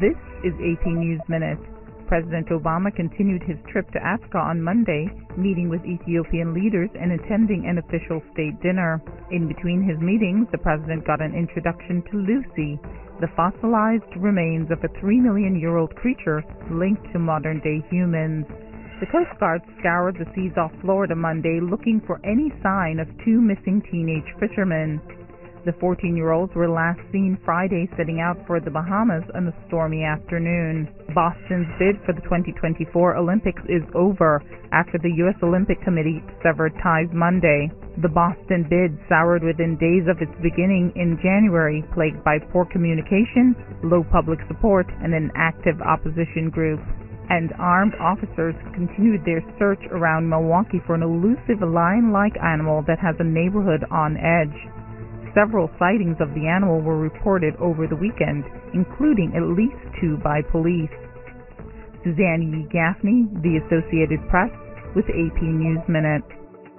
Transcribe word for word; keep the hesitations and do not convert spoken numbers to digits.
This is A P News Minute. President Obama continued his trip to Africa on Monday, meeting with Ethiopian leaders and attending an official state dinner. In between his meetings, the president got an introduction to Lucy, the fossilized remains of a three million year old creature linked to modern-day humans. The Coast Guard scoured the seas off Florida Monday looking for any sign of two missing teenage fishermen. The fourteen-year-olds were last seen Friday setting out for the Bahamas on a stormy afternoon. Boston's bid for the twenty twenty-four Olympics is over after the U S Olympic Committee severed ties Monday. The Boston bid soured within days of its beginning in January, plagued by poor communication, low public support, and an active opposition group. And armed officers continued their search around Milwaukee for an elusive lion-like animal that has a neighborhood on edge. Several sightings of the animal were reported over the weekend, including at least two by police. Suzanne Yee Gaffney, The Associated Press, with A P News Minute.